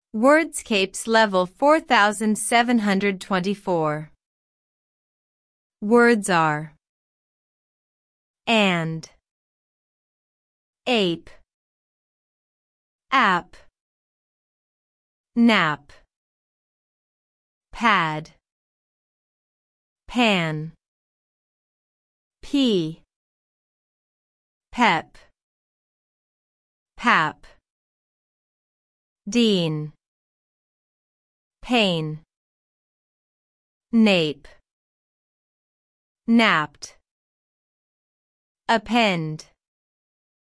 Wordscapes level 4724. Words are and, ape, app, nap, pad, pan, pea, pep, pap, dean, pain, nape, napped, append.